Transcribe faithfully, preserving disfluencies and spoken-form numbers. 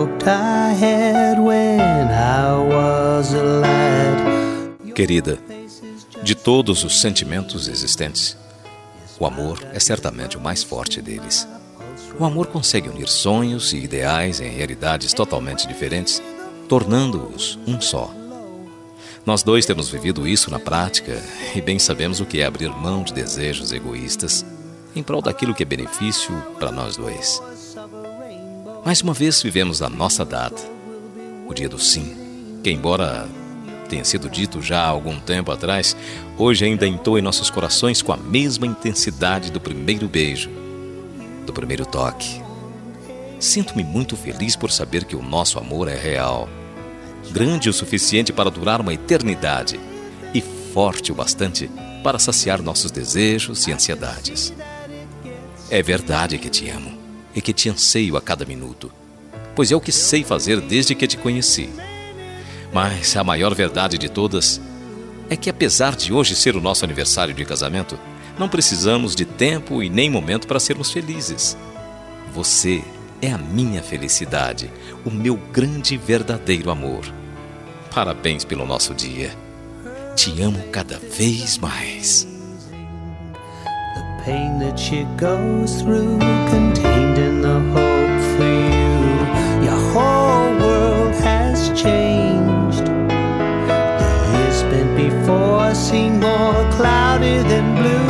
hoped I had when I was a lad. Querida, de todos os sentimentos existentes, o amor é certamente o mais forte deles. O amor consegue unir sonhos e ideais em realidades totalmente diferentes, tornando-os um só. Nós dois temos vivido isso na prática e bem sabemos o que é abrir mão de desejos egoístas em prol daquilo que é benefício para nós dois. Mais uma vez vivemos a nossa data, o dia do sim, que embora tenha sido dito já há algum tempo atrás, hoje ainda entoa em nossos corações com a mesma intensidade do primeiro beijo, do primeiro toque. Sinto-me muito feliz por saber que o nosso amor é real, grande o suficiente para durar uma eternidade e forte o bastante para saciar nossos desejos e ansiedades. É verdade que te amo e que te anseio a cada minuto, pois é o que sei fazer desde que te conheci. Mas a maior verdade de todas é que, apesar de hoje ser o nosso aniversário de casamento, não precisamos de tempo e nem momento para sermos felizes. Você é a minha felicidade, o meu grande e verdadeiro amor. Parabéns pelo nosso dia. Te amo cada vez mais. The pain that she goes through, contained in the hope for you. Your whole world has changed. The years spent before seem more cloudy than blue.